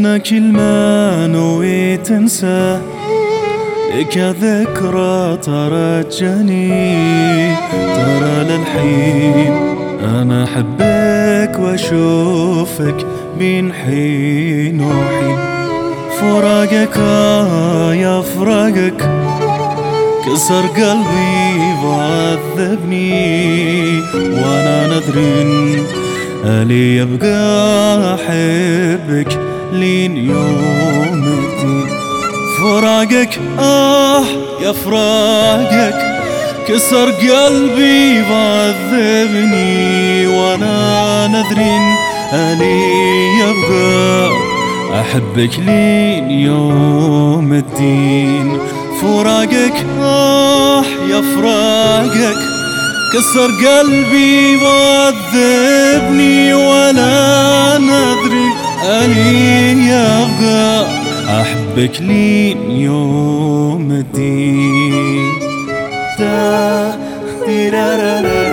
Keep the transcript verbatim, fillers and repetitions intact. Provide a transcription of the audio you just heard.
أنا كل ما نويت أنسى لك ذكرى ترجني، ترى للحين أنا أحبك وأشوفك بين حين وحين. فراقك آه يا فراقك كسر قلبي وعذبني، وأنا ندري ألي يبقى أحبك لين يوم الدين. فراقك آه يا فراقك كسر قلبي وعذبني، وأنا ندري ألي يبقى أحبك لين يوم الدين. فراقك آه يا فراقك كسر قلبي وعذبني، ولا ندري ألي يبقى أحبك لين يوم الدين.